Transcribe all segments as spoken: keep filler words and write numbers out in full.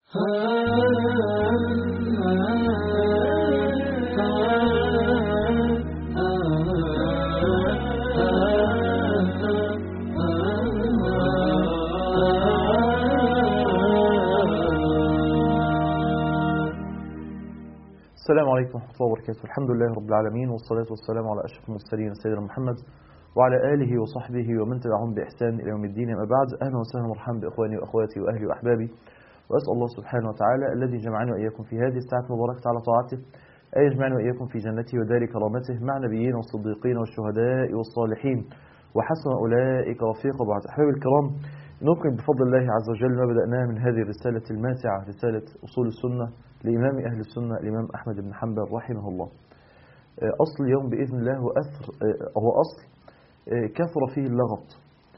السلام عليكم ورحمة الله وبركاته. الحمد لله رب العالمين، والصلاة والسلام على أشرف المرسلين سيدنا محمد وعلى آله وصحبه ومن تبعهم بإحسان إلى يوم الدين. أما بعد، أهلا وسهلا ومرحبا بإخواني وأخواتي وأهلي وأحبابي، وأسأل الله سبحانه وتعالى الذي جمعني وإياكم في هذه الساعة المباركة على طاعته أن يجمعني وإياكم في جنته ودار كرامته مع نبيين والصديقين والشهداء والصالحين وحسن أولئك رفيقا. بعد، أحبابي الكرام، نكمل بفضل الله عز وجل ما بدأناه من هذه الرسالة الماتعة، رسالة أصول السنة لإمام أهل السنة الإمام أحمد بن حنبل رحمه الله. أصل اليوم بإذن الله هو أثر هو أصل كثر فيه اللغط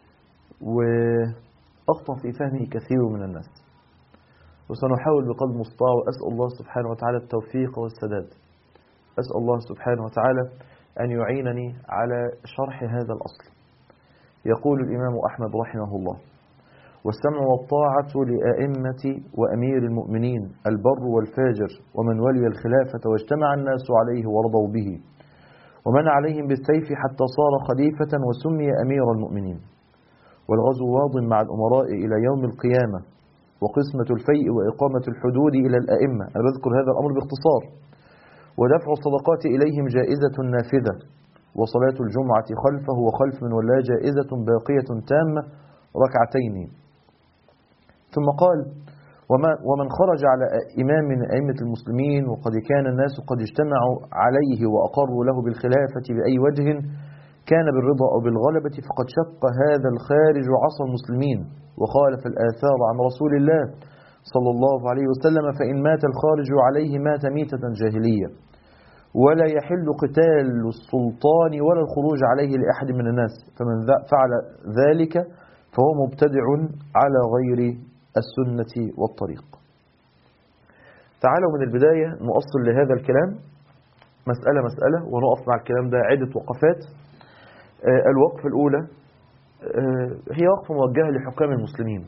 وأخطأ في فهمه كثير من الناس، وسنحاول بقدر المستطاع، وأسأل الله سبحانه وتعالى التوفيق والسداد. أسأل الله سبحانه وتعالى أن يعينني على شرح هذا الأصل. يقول الإمام أحمد رحمه الله: والسمع والطاعة لأئمة وأمير المؤمنين البر والفاجر ومن ولي الخلافة واجتمع الناس عليه ورضوا به، ومن عليهم بالسيف حتى صار خليفة وسمي أمير المؤمنين. والغزو واض مع الأمراء إلى يوم القيامة، وقسمة الفيء وإقامة الحدود إلى الأئمة. أنا بذكر هذا الأمر باختصار. ودفع الصدقات إليهم جائزة نافذة، وصلاة الجمعة خلفه وخلف من ولا جائزة باقية تامة ركعتين. ثم قال: ومن خرج على إمام من أئمة المسلمين وقد كان الناس قد اجتمعوا عليه وأقروا له بالخلافة بأي وجه كان بالرضا أو بالغلبة، فقد شق هذا الخارج عصا المسلمين وخالف الآثار عن رسول الله صلى الله عليه وسلم، فإن مات الخارج عليه مات ميتة جاهلية، ولا يحل قتال السلطان ولا الخروج عليه لأحد من الناس، فمن فعل ذلك فهو مبتدع على غير السنة والطريق. تعالوا من البداية نؤصل لهذا الكلام مسألة مسألة، ونقف مع الكلام ده عدة وقفات. آه الوقفة الأولى آه هي وقفة موجهة لحكام المسلمين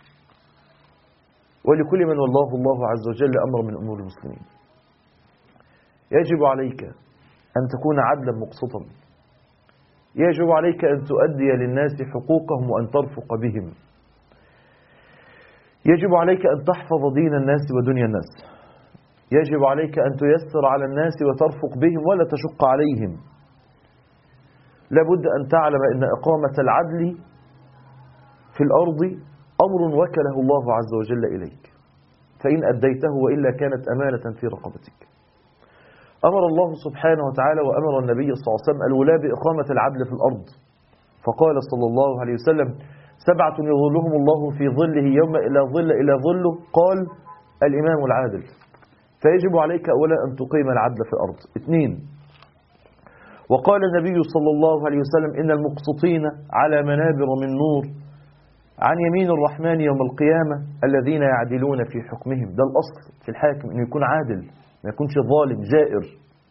ولكل من والله الله عز وجل أمر من أمور المسلمين. يجب عليك أن تكون عدلا مقسطا، يجب عليك أن تؤدي للناس حقوقهم وأن ترفق بهم، يجب عليك أن تحفظ دين الناس ودنيا الناس، يجب عليك أن تيسر على الناس وترفق بهم ولا تشق عليهم. لابد أن تعلم أن إقامة العدل في الأرض أمر وكله الله عز وجل إليك، فإن أديته وإلا كانت أمانة في رقبتك. أمر الله سبحانه وتعالى وأمر النبي صلى الله عليه وسلم الولاة بإقامة العدل في الأرض، فقال صلى الله عليه وسلم: سبعة يظلهم الله في ظله يوم إلى ظل إلى ظله، قال: الإمام العادل. فيجب عليك أولا أن تقيم العدل في الأرض. اثنين، وقال النبي صلى الله عليه وسلم: إن المقسطين على منابر من نور عن يمين الرحمن يوم القيامة الذين يعدلون في حكمهم. ده الأصل في الحاكم، أنه يكون عادل، ما يكونش ظالم جائر.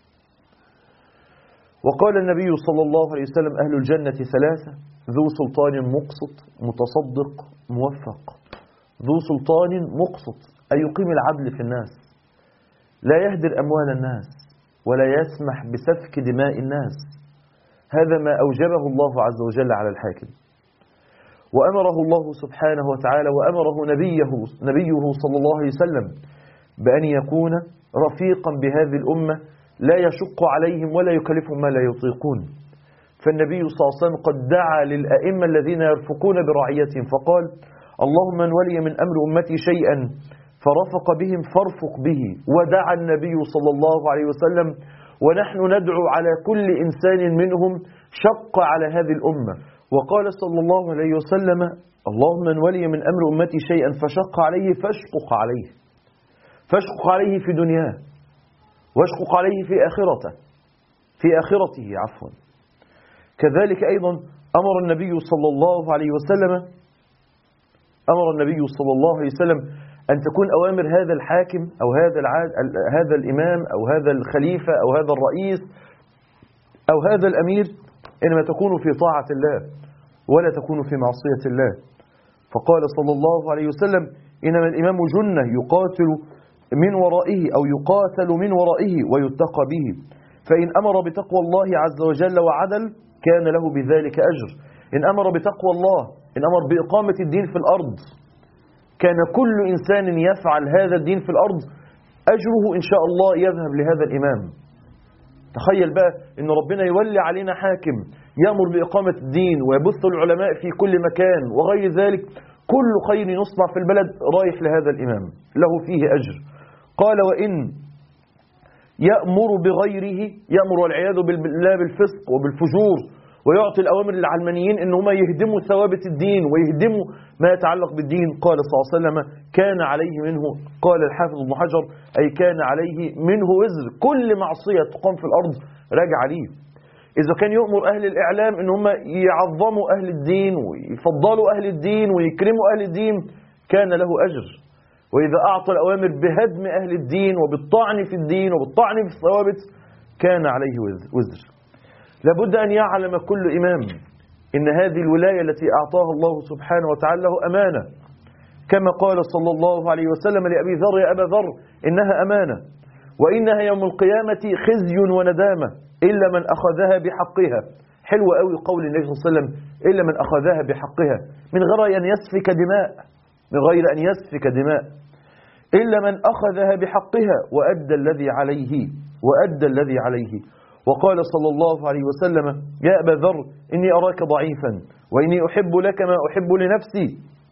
وقال النبي صلى الله عليه وسلم: أهل الجنة ثلاثة: ذو سلطان مقسط متصدق موفق. ذو سلطان مقسط أي يقيم العدل في الناس، لا يهدر أموال الناس ولا يسمح بسفك دماء الناس. هذا ما أوجبه الله عز وجل على الحاكم، وأمره الله سبحانه وتعالى وأمره نبيه نبيه صلى الله عليه وسلم بأن يكون رفيقا بهذه الأمة، لا يشق عليهم ولا يكلفهم ما لا يطيقون. فالنبي صلى الله عليه وسلم قد دعا للأئمة الذين يرفقون برعيتهم فقال: اللهم من ولي من أمر أمتي شيئا فرفق بهم فارفق به. ودعا النبي صلى الله عليه وسلم، ونحن ندعو على كل إنسان منهم شق على هذه الأمة. وقال صلى الله عليه وسلم: اللهم من ولي من أمر أمتي شيئا فشق عليه فاشقق عليه، فاشقق عليه في دنياه واشقق عليه في آخرته في آخرته عفوا. كذلك أيضا أمر النبي صلى الله عليه وسلم أمر النبي صلى الله عليه وسلم أن تكون أوامر هذا الحاكم أو هذا العاد هذا الإمام أو هذا الخليفة أو هذا الرئيس أو هذا الأمير إنما تكون في طاعة الله ولا تكون في معصية الله. فقال صلى الله عليه وسلم: إنما الإمام جنة يقاتل من ورائه أو يقاتل من ورائه ويتقى به، فإن أمر بتقوى الله عز وجل وعدل كان له بذلك أجر. إن أمر بتقوى الله، إن أمر بإقامة الدين في الأرض، كان كل إنسان يفعل هذا الدين في الأرض أجره إن شاء الله يذهب لهذا الإمام. تخيل بقى إن ربنا يولي علينا حاكم يأمر بإقامة الدين ويبث العلماء في كل مكان وغير ذلك، كل خير يصنع في البلد رايح لهذا الإمام، له فيه أجر. قال وإن يأمر بغيره، يأمر والعياذ بالله بالفسق وبالفجور، ويعطي الأوامر للعلمانيين إن هم يهدموا ثوابت الدين ويهدموا ما يتعلق بالدين، قال صلى الله عليه وسلم كان عليه منه، قال الحافظ ابن حجر أي كان عليه منه وزر، كل معصية تقام في الأرض راجع عليه. إذا كان يؤمر أهل الإعلام إن هم يعظموا أهل الدين ويفضلوا أهل الدين ويكرموا أهل الدين كان له أجر. وإذا أعطى الأوامر بهدم أهل الدين وبالطعن في الدين وبالطعن في الثوابت كان عليه وزر. لابد أن يعلم كل إمام إن هذه الولاية التي أعطاها الله سبحانه وتعالى له أمانة، كما قال صلى الله عليه وسلم لأبي ذر يا أبا ذر إنها أمانة، وإنها يوم القيامة خزي وندامة إلا من أخذها بحقها. حلو قوي قول النبي صلى الله عليه وسلم إلا من أخذها بحقها، من غير أن يسفك دماء، من غير أن يسفك دماء إلا من أخذها بحقها وأدى الذي عليه وأدى الذي عليه. وقال صلى الله عليه وسلم يا أبا ذر إني أراك ضعيفا وإني أحب لك ما أحب لنفسي،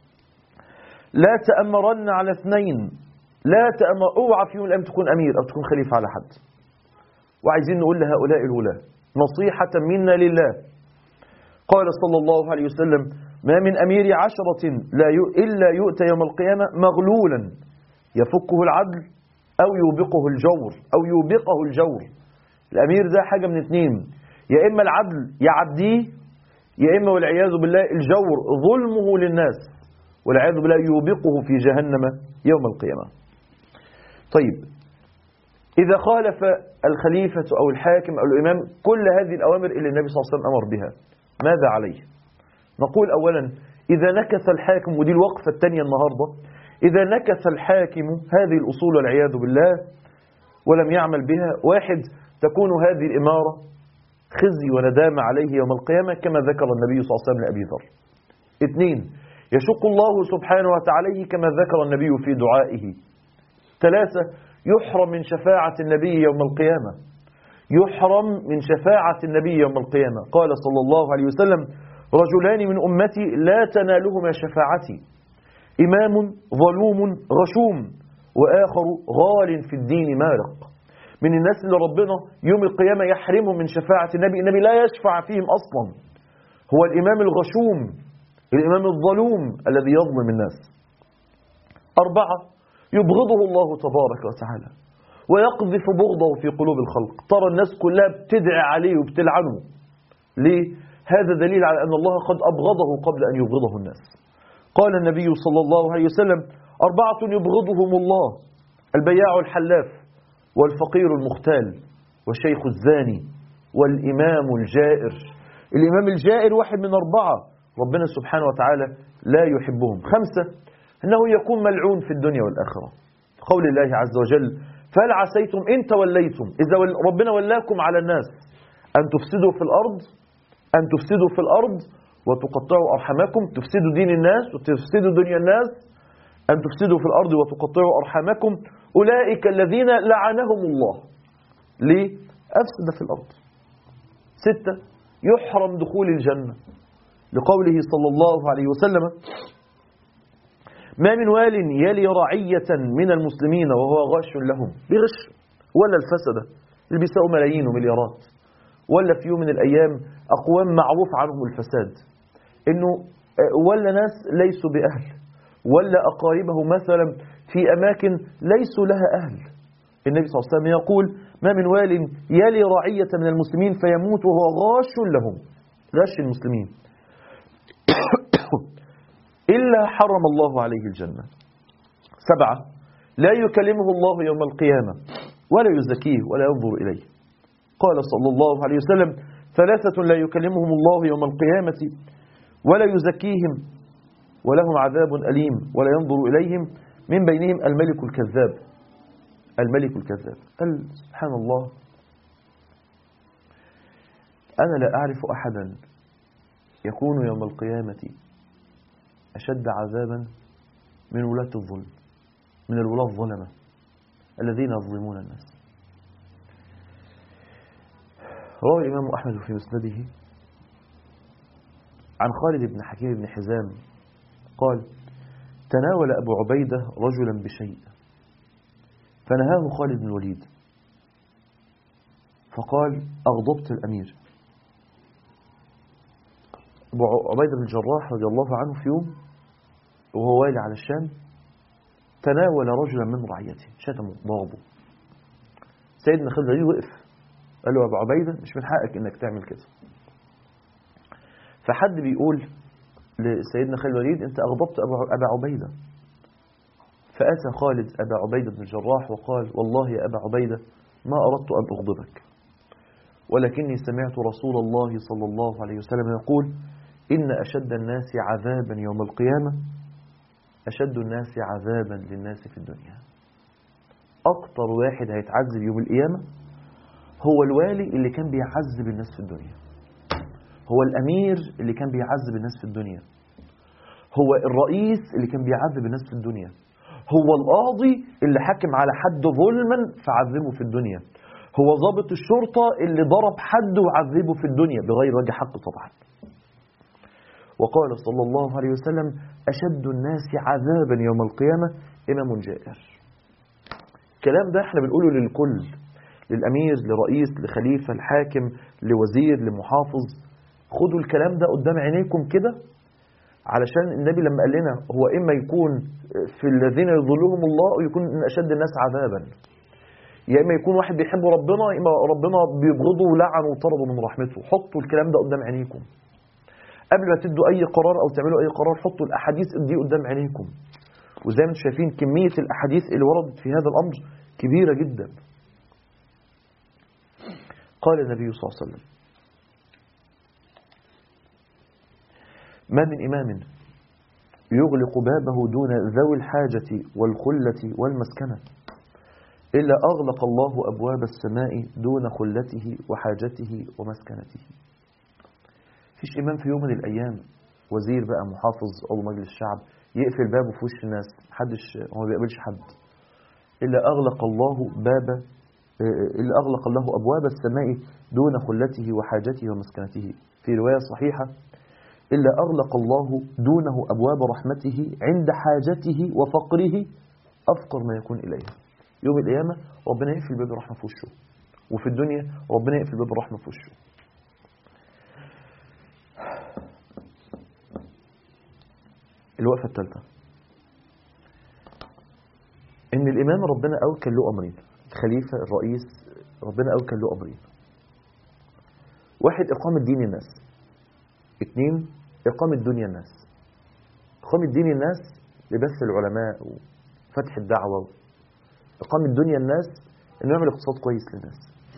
لا تأمرن على اثنين، لا تأمر، اوعى في يوم الأيام تكون أمير أو تكون خليفة على حد. وعايزين نقول لهؤلاء الولاة نصيحة منا لله. قال صلى الله عليه وسلم ما من أمير عشرة لا إلا يؤتى يوم القيامة مغلولا يفكه العدل أو يوبقه الجور أو يوبقه الجور. الأمير ده حاجة من اثنين، يا إما العدل يعديه، يا إما والعياذ بالله الجور ظلمه للناس والعياذ بالله يوبقه في جهنم يوم القيامة. طيب إذا خالف الخليفة أو الحاكم أو الإمام كل هذه الأوامر اللي النبي صلى الله عليه وسلم أمر بها ماذا عليه؟ نقول أولا إذا نكث الحاكم، ودي الوقفة الثانية النهاردة، إذا نكث الحاكم هذه الأصول والعياذ بالله ولم يعمل بها، واحد تكون هذه الإمارة خزي وندامة عليه يوم القيامة كما ذكر النبي صلى الله عليه وسلم لأبي ذر. اثنين يشق الله سبحانه وتعالى كما ذكر النبي في دعائه. ثلاثة يحرم من شفاعة النبي يوم القيامة، يحرم من شفاعة النبي يوم القيامة. قال صلى الله عليه وسلم رجلان من أمتي لا تنالهما شفاعتي، إمام ظلوم غشوم وآخر غال في الدين مارق. من الناس اللي ربنا يوم القيامة يحرمهم من شفاعة النبي، النبي لا يشفع فيهم أصلا، هو الإمام الغشوم الإمام الظلوم الذي يظلم الناس. أربعة يبغضه الله تبارك وتعالى ويقذف بغضه في قلوب الخلق، ترى الناس كلها بتدعي عليه وبتلعنه. ليه؟ هذا دليل على أن الله قد أبغضه قبل أن يبغضه الناس. قال النبي صلى الله عليه وسلم أربعة يبغضهم الله البياع الحلاف والفقير المختال والشيخ الزاني والإمام الجائر. الإمام الجائر واحد من أربعة ربنا سبحانه وتعالى لا يحبهم. خمسة أنه يكون ملعون في الدنيا والآخرة، قول الله عز وجل فهل عسيتم إن توليتم، إذا ربنا ولاكم على الناس أن تفسدوا في الأرض أن تفسدوا في الأرض وتقطعوا أرحامكم، تفسدوا دين الناس وتفسدوا دنيا الناس، أن تفسدوا في الأرض وتقطعوا أرحامكم أولئك الذين لعنهم الله. ليه؟ أفسد في الأرض. ستة يحرم دخول الجنة لقوله صلى الله عليه وسلم ما من وال يلي رعية من المسلمين وهو غش لهم، بغش ولا الفسدة اللي بيساووا ملايين ومليارات، ولا في يوم من الأيام أقوام معروف عنهم الفساد، إنه ولا ناس ليسوا بأهل، ولا أقاربه مثلا في أماكن ليسوا لها أهل. النبي صلى الله عليه وسلم يقول ما من وال يلي رعية من المسلمين فيموت وهو غاش لهم، غش المسلمين، إلا حرم الله عليه الجنة. سبعة لا يكلمه الله يوم القيامة ولا يزكيه ولا ينظر إليه. قال صلى الله عليه وسلم ثلاثة لا يكلمهم الله يوم القيامة ولا يزكيهم ولهم عذاب أليم ولا ينظر إليهم من بينهم الملك الكذاب. الملك الكذاب قال سبحان الله، أنا لا أعرف أحدا يكون يوم القيامة أشد عذابا من ولاة الظلم، من الولاة الظلمة الذين يظلمون الناس. روى الإمام أحمد في مسنده عن خالد بن حكيم بن حزام قال: تناول أبو عبيدة رجلا بشيء فنهاه خالد بن الوليد فقال: أغضبت الأمير. أبو عبيدة بن الجراح رضي الله عنه في يوم وهو والي على الشام تناول رجلا من رعيته، شتمه ضربه. سيدنا خالد بن الوليد وقف قال له: أبو عبيدة مش من حقك إنك تعمل كده. فحد بيقول لسيدنا خالد بن الوليد: أنت أغضبت أبا عبيدة. فأتى خالد أبا عبيدة بن الجراح وقال: والله يا أبا عبيدة ما أردت أن أغضبك، ولكني سمعت رسول الله صلى الله عليه وسلم يقول: إن أشد الناس عذابا يوم القيامة أشد الناس عذابا للناس في الدنيا. أكتر واحد هيتعذب يوم القيامة هو الوالي اللي كان بيعذب الناس في الدنيا، هو الأمير اللي كان بيعذب الناس في الدنيا، هو الرئيس اللي كان بيعذب الناس في الدنيا، هو القاضي اللي حكم على حد ظلما فعذبه في الدنيا، هو ضابط الشرطة اللي ضرب حد وعذبه في الدنيا بغير وجه حق طبعا. وقال صلى الله عليه وسلم: أشد الناس عذابا يوم القيامة إمام جائر. الكلام ده احنا بنقوله للكل، للأمير، لرئيس، لخليفة، الحاكم، لوزير، لمحافظ. خدوا الكلام ده قدام عينيكم كده، علشان النبي لما قال لنا هو إما يكون في الذين يظلهم الله أو يكون من أشد الناس عذابا، يا إما يكون واحد بيحب ربنا يا إما ربنا بيبغضه ولعنه وطرده من رحمته. حطوا الكلام ده قدام عينيكم قبل ما تدوا أي قرار أو تعملوا أي قرار. حطوا الأحاديث دي قدام عينيكم، وزي ما انتم شايفين كمية الأحاديث اللي وردت في هذا الأمر كبيرة جدا. قال النبي صلى الله عليه وسلم: ما من إمام يغلق بابه دون ذوي الحاجة والخلة والمسكنة إلا أغلق الله أبواب السماء دون خلته وحاجته ومسكنته. فيش إمام في يوم من الأيام، وزير بقى، محافظ أو مجلس الشعب، يقفل بابه في وش الناس، محدش، هو ما بيقبلش حد، إلا أغلق الله باب إلا أغلق الله أبواب السماء دون خلته وحاجته ومسكنته. في رواية صحيحة: إلا أغلق الله دونه أبواب رحمته عند حاجته وفقره أفقر ما يكون إليها. يوم القيامة ربنا يقفل باب الرحمة في وشه، وفي الدنيا ربنا يقفل باب الرحمة في وشه. الوقفة الثالثة إن الإمام ربنا أوكل له أمرين، الخليفة الرئيس ربنا أوكل له أمرين: واحد إقامة دين الناس، اثنين إقامة دنيا الناس. إقامة دين الناس لبث العلماء وفتح الدعوة، إقامة دنيا الناس إنه يعمل اقتصاد كويس للناس.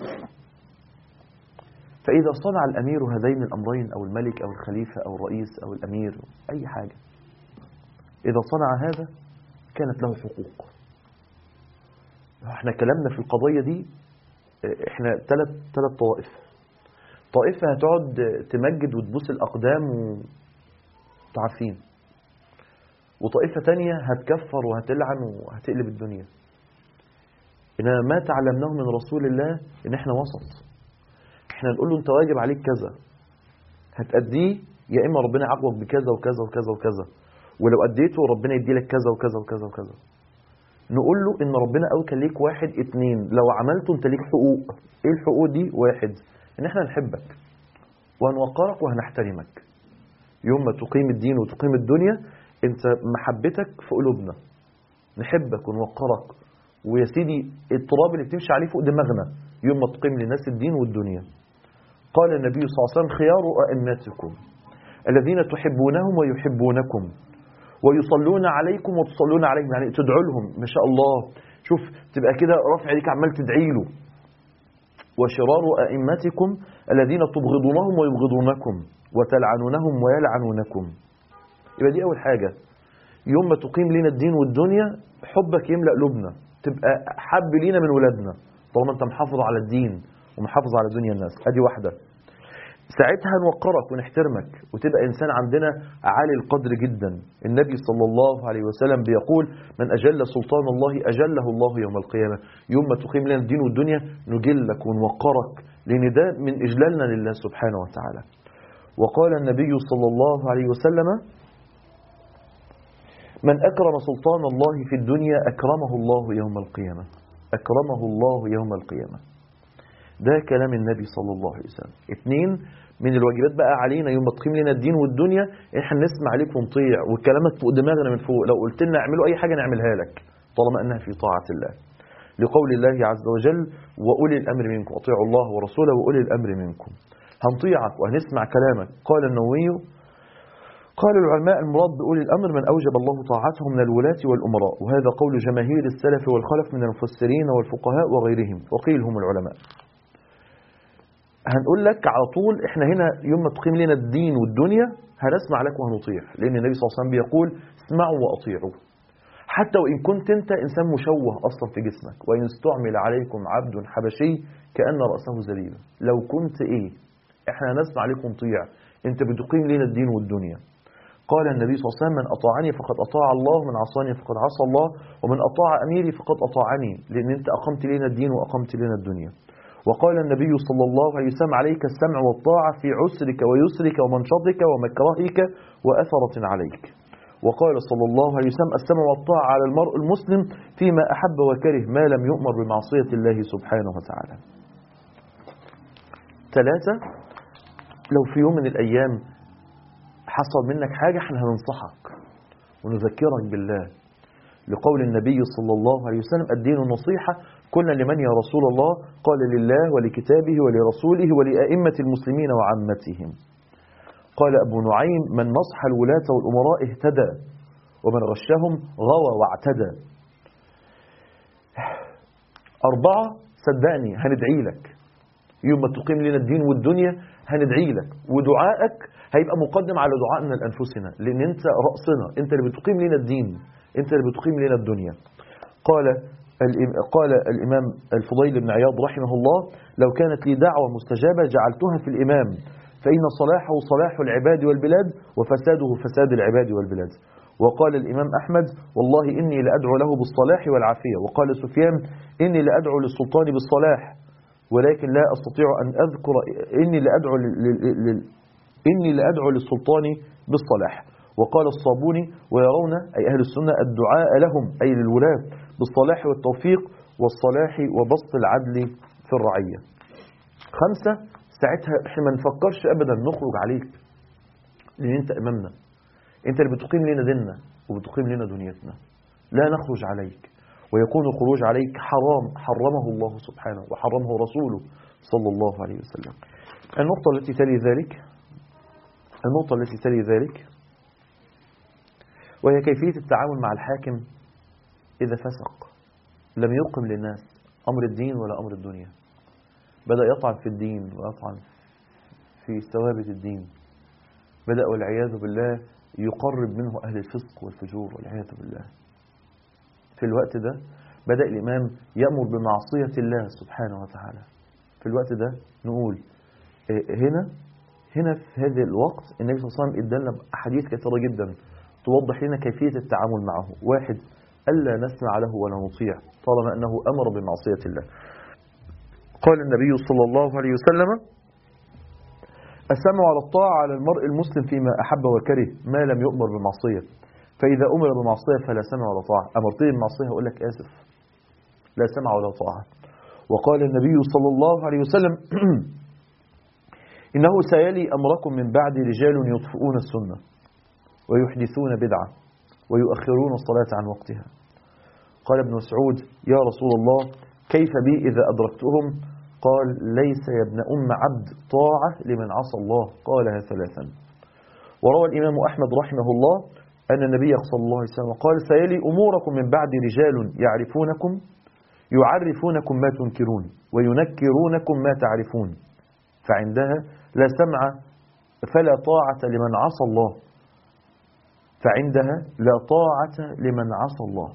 فإذا صنع الأمير هذين الأمرين أو الملك أو الخليفة أو الرئيس أو الأمير أي حاجة، إذا صنع هذا كانت له حقوق. احنا كلامنا في القضية دي احنا ثلاث ثلاث طوائف. طائفة هتقعد تمجد وتبوس الأقدام وتعرفين، وطائفة تانية هتكفر وهتلعن وهتقلب الدنيا. إنما ما تعلمناه من رسول الله إن احنا وسط. احنا نقول له انت واجب عليك كذا هتأديه، يا إما ربنا يعاقبك بكذا وكذا وكذا وكذا، ولو أديته ربنا يدي لك كذا وكذا وكذا وكذا. نقول له إن ربنا أوكل ليك واحد اتنين، لو عملته انت ليك حقوق. ايه الحقوق دي؟ واحد، إن احنا نحبك وهنوقرك وهنحترمك. يوم ما تقيم الدين وتقيم الدنيا انت محبتك في قلوبنا، نحبك ونوقرك، ويا سيدي التراب اللي بتمشي عليه فوق دماغنا يوم ما تقيم للناس الدين والدنيا. قال النبي صلى الله عليه وسلم: خيار أئمتكم الذين تحبونهم ويحبونكم ويصلون عليكم وتصلون عليهم، يعني تدعوا لهم ما شاء الله. شوف تبقى كده رافع ايديك عمال تدعي له. وشرار أئمتكم الذين تبغضونهم ويبغضونكم وتلعنونهم ويلعنونكم. يبقى دي أول حاجة، يوم ما تقيم لنا الدين والدنيا حبك يملأ قلوبنا، تبقى حب لينا من ولادنا طالما أنت محافظ على الدين ومحافظ على دنيا الناس. أدي واحدة. ساعتها نوقرك ونحترمك وتبقى إنسان عندنا عالي القدر جدا. النبي صلى الله عليه وسلم بيقول من أجل سلطان الله أجله الله يوم القيامة. يوم ما تقيم لنا الدين والدنيا نجلك ونوقرك، لأن ده من إجلالنا لله سبحانه وتعالى. وقال النبي صلى الله عليه وسلم من أكرم سلطان الله في الدنيا أكرمه الله يوم القيامة، أكرمه الله يوم القيامة. ده كلام النبي صلى الله عليه وسلم. اثنين، من الواجبات بقى علينا يوم ما تقيم لنا الدين والدنيا احنا نسمع عليك ونطيع، والكلامات فوق دماغنا من فوق، لو قلت لنا اعملوا اي حاجه نعملها لك طالما انها في طاعه الله، لقول الله عز وجل واولي الامر منكم، اطيعوا الله ورسوله واولي الامر منكم. هنطيعك وهنسمع كلامك. قال النووي قال العلماء المراد بأولي الأمر من أوجب الله طاعته من الولاة والأمراء، وهذا قول جماهير السلف والخلف من المفسرين والفقهاء وغيرهم، وقيل هم العلماء. هنقول لك على طول احنا هنا يوم ما تقيم لنا الدين والدنيا هنسمع لك وهنطيع، لأن النبي صلى الله عليه وسلم بيقول اسمعوا وأطيعوا، حتى وإن كنت أنت إنسان مشوه أصلا في جسمك، وإن استعمل عليكم عبد حبشي كأن رأسه زبيبة، لو كنت إيه احنا هنسمع عليكم ونطيع، أنت بتقيم لنا الدين والدنيا. قال النبي صلى الله عليه وسلم من أطاعني فقد أطاع الله، من عصاني فقد عصى الله، ومن أطاع أميري فقد أطاعني، لأن أنت أقمت لنا الدين وأقمت لنا الدنيا. وقال النبي صلى الله عليه وسلم عليك السمع والطاعة في عسرك ويسرك ومنشطك ومكرهك وأثرة عليك. وقال صلى الله عليه وسلم السمع والطاعة على المرء المسلم فيما أحب وكره ما لم يؤمر بمعصية الله سبحانه وتعالى. ثلاثة، لو في يوم من الأيام حصل منك حاجة احنا هننصحك ونذكرك بالله، لقول النبي صلى الله عليه وسلم الدين النصيحة، كنا لمن يا رسول الله؟ قال لله ولكتابه ولرسوله ولأئمة المسلمين وعامتهم. قال أبو نعيم من نصح الولاة والأمراء اهتدى ومن غشهم غوى واعتدى. أربعة، صدقني هندعي لك يوم ما تقيم لنا الدين والدنيا، هندعي لك، ودعائك هيبقى مقدم على دعائنا لأنفسنا، لأن أنت رأسنا، أنت اللي بتقيم لنا الدين، أنت اللي بتقيم لنا الدنيا. قال قال الإمام الفضيل بن عياض رحمه الله لو كانت لي دعوة مستجابة جعلتها في الإمام، فإن صلاحه صلاح العباد والبلاد وفساده فساد العباد والبلاد. وقال الإمام أحمد والله إني لأدعو له بالصلاح والعافية. وقال سفيان إني لأدعو للسلطان بالصلاح ولكن لا أستطيع أن أذكر إني لأدعو لل... إني لأدعو للسلطان بالصلاح. وقال الصابوني ويرون أي أهل السنة الدعاء لهم أي للولاة بالصلاح والتوفيق والصلاح وبسط العدل في الرعية. خمسة، ساعتها احنا ما نفكرش أبدا نخرج عليك، لأن أنت إمامنا، أنت اللي بتقيم لنا ديننا وبتقيم لنا دنيتنا، لا نخرج عليك، ويكون الخروج عليك حرام حرمه الله سبحانه وحرمه رسوله صلى الله عليه وسلم. النقطة التي تلي ذلك النقطة التي تلي ذلك وهي كيفية التعامل مع الحاكم إذا فسق لم يقم للناس أمر الدين ولا أمر الدنيا، بدأ يطعن في الدين ويطعن في ثوابت الدين، بدأ والعياذ بالله يقرب منه أهل الفسق والفجور والعياذ بالله. في الوقت ده بدأ الإمام يأمر بمعصية الله سبحانه وتعالى. في الوقت ده نقول هنا هنا في هذا الوقت النبي صلى الله عليه وسلم ادالنا أحاديث كثيرة جدا توضح لنا كيفية التعامل معه. واحد، ألا نسمع له ولا نطيع طالما أنه أمر بمعصية الله. قال النبي صلى الله عليه وسلم السمع على الطاعة على المرء المسلم فيما أحب وكره ما لم يؤمر بمعصية، فإذا أمر بمعصية فلا سمع ولا طاعة. أمرتني بمعصية أقول لك آسف، لا سمع ولا طاعة. وقال النبي صلى الله عليه وسلم إنه سيلي أمركم من بعد رجال يطفئون السنة ويحدثون بدعة ويؤخرون الصلاة عن وقتها. قال ابن مسعود يا رسول الله كيف بي إذا أدركتهم؟ قال ليس يا ابن أم عبد طاعة لمن عصى الله. قالها ثلاثا. وروى الإمام أحمد رحمه الله أن النبي صلى الله عليه وسلم قال سيلي أموركم من بعد رجال يعرفونكم يعرفونكم ما تنكرون وينكرونكم ما تعرفون، فعندها لا سمع فلا طاعة لمن عصى الله. فعندها لا طاعة لمن عصى الله.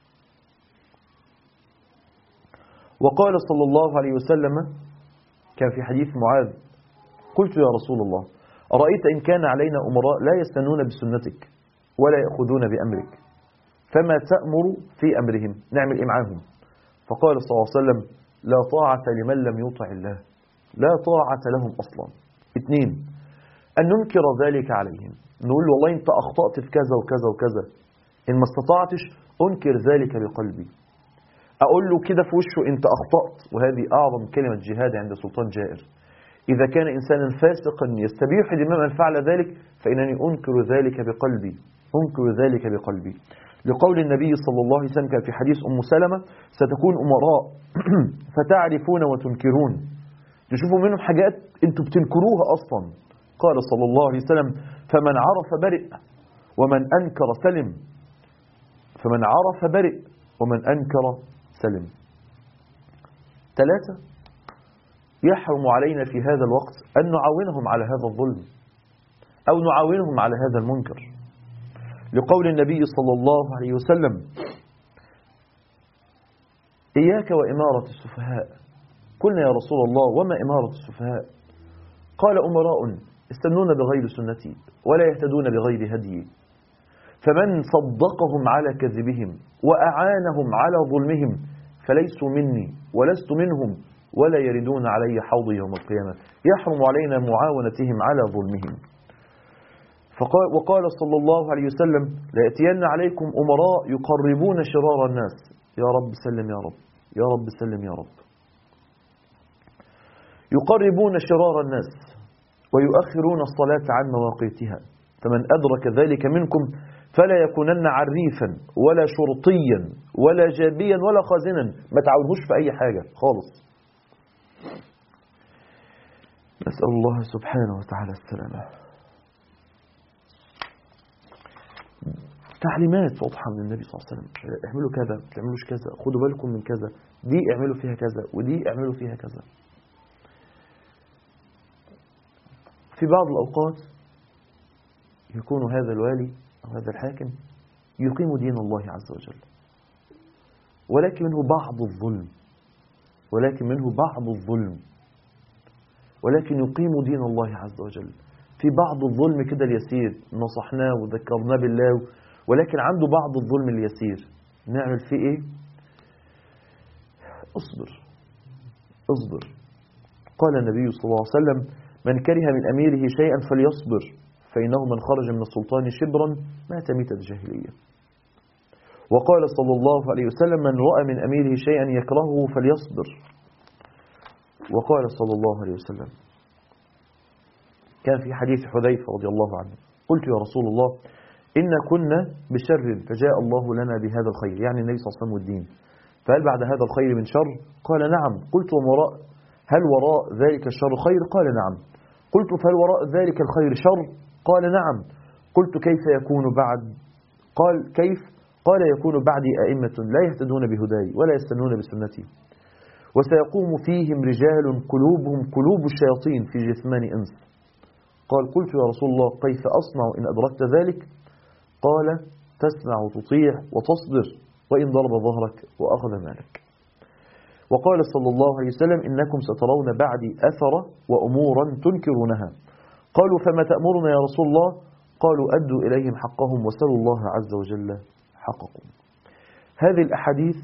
وقال صلى الله عليه وسلم كان في حديث معاذ: قلت يا رسول الله أرأيت إن كان علينا أمراء لا يستنون بسنتك ولا يأخذون بأمرك فما تأمر في أمرهم؟ نعمل إيه معاهم؟ فقال صلى الله عليه وسلم: لا طاعة لمن لم يطع الله، لا طاعة لهم أصلا. اثنين، أن ننكر ذلك عليهم، نقول والله أنت أخطأت في كذا وكذا وكذا، إن ما استطعتش أنكر ذلك بقلبي، أقول له كده في وشه أنت أخطأت، وهذه أعظم كلمة جهاد عند سلطان جائر. إذا كان إنسانا فاسقا يستبيح دماء من فعل ذلك فإنني أنكر ذلك بقلبي، أنكر ذلك بقلبي. لقول النبي صلى الله عليه وسلم كان في حديث أم سلمة: ستكون أمراء فتعرفون وتنكرون، تشوفوا منهم حاجات أنتم بتنكروها أصلا. قال صلى الله عليه وسلم: فمن عرف برئ ومن أنكر سلم، فمن عرف برئ ومن أنكر سلم. ثلاثة، يحرم علينا في هذا الوقت أن نعاونهم على هذا الظلم أو نعاونهم على هذا المنكر، لقول النبي صلى الله عليه وسلم: إياك وإمارة السفهاء. قلنا يا رسول الله وما إمارة السفهاء؟ قال: أمراء يستنون بغير سنتي ولا يهتدون بغير هدي، فمن صدقهم على كذبهم وأعانهم على ظلمهم فليسوا مني ولست منهم ولا يردون علي حوضي يوم القيامة. يحرم علينا معاونتهم على ظلمهم. فقال وقال صلى الله عليه وسلم: ليأتين عليكم أمراء يقربون شرار الناس. يا رب سلم يا رب، يا رب سلم يا رب. يقربون شرار الناس ويؤخرون الصلاة عن مواقيتها، فمن أدرك ذلك منكم فلا يكونن عريفا ولا شرطيا ولا جابيا ولا خازنا. ما تعاونهوش في أي حاجة خالص. نسأل الله سبحانه وتعالى السلامة. تعليمات واضحة من النبي صلى الله عليه وسلم: اعملوا كذا، ما تعملوش كذا، خدوا بالكم من كذا، دي اعملوا فيها كذا ودي اعملوا فيها كذا. في بعض الأوقات يكون هذا الوالي أو هذا الحاكم يقيم دين الله عز وجل، ولكن منه بعض الظلم، ولكن منه بعض الظلم ولكن يقيم دين الله عز وجل. في بعض الظلم كده اليسير نصحناه وذكرناه بالله، ولكن عنده بعض الظلم اليسير، نعمل فيه ايه؟ اصبر اصبر. قال النبي صلى الله عليه وسلم: من كره من أميره شيئا فليصبر، فإنه من خرج من السلطان شبرا مات ميتة جاهلية. وقال صلى الله عليه وسلم: من رأى من أميره شيئا يكرهه فليصبر. وقال صلى الله عليه وسلم كان في حديث حذيفة رضي الله عنه: قلت يا رسول الله إن كنا بشر فجاء الله لنا بهذا الخير، يعني النبي صلى الله عليه وسلم والدين، فهل بعد هذا الخير من شر؟ قال نعم. قلت وراء هل وراء ذلك الشر خير؟ قال نعم. قلت فهل وراء ذلك الخير شر؟ قال نعم. قلت كيف يكون بعد؟ قال كيف؟ قال يكون بعدي أئمة لا يهتدون بهداي ولا يستنون بسنتي، وسيقوم فيهم رجال قلوبهم قلوب الشياطين في جثمان إنس. قال قلت يا رسول الله كيف أصنع إن أدركت ذلك؟ قال تسمع وتطيع وتصبر وإن ضرب ظهرك وأخذ مالك. وقال صلى الله عليه وسلم إنكم سترون بعدي أثر وأمورا تنكرونها. قالوا فما تأمرنا يا رسول الله؟ قالوا أدوا إليهم حقهم وسلوا الله عز وجل حقكم. هذه الأحاديث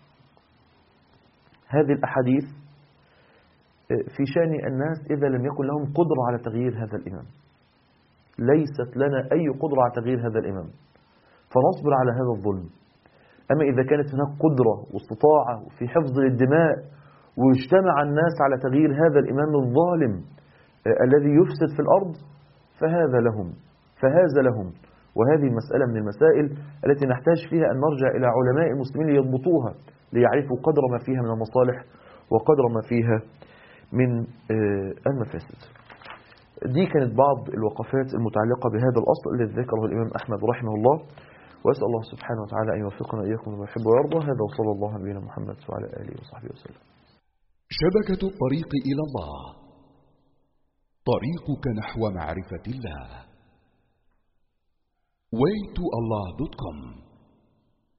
هذه الأحاديث في شأن الناس إذا لم يكن لهم قدرة على تغيير هذا الإمام. ليست لنا أي قدرة على تغيير هذا الإمام، فنصبر على هذا الظلم. أما إذا كانت هناك قدرة واستطاعة في حفظ الدماء واجتمع الناس على تغيير هذا الإمام الظالم الذي يفسد في الأرض فهذا لهم فهذا لهم. وهذه المسألة من المسائل التي نحتاج فيها أن نرجع إلى علماء المسلمين ليضبطوها، ليعرفوا قدر ما فيها من المصالح وقدر ما فيها من المفاسد. دي كانت بعض الوقفات المتعلقة بهذا الأصل الذي ذكره الإمام أحمد رحمه الله، وأسأل الله سبحانه وتعالى أن يوفقنا إياكم وما يحب ويرضى. هذا وصلى الله على نبينا محمد وعلى آله وصحبه وسلم. شبكة الطريق إلى الله، طريقك نحو معرفة الله. way to allah dot com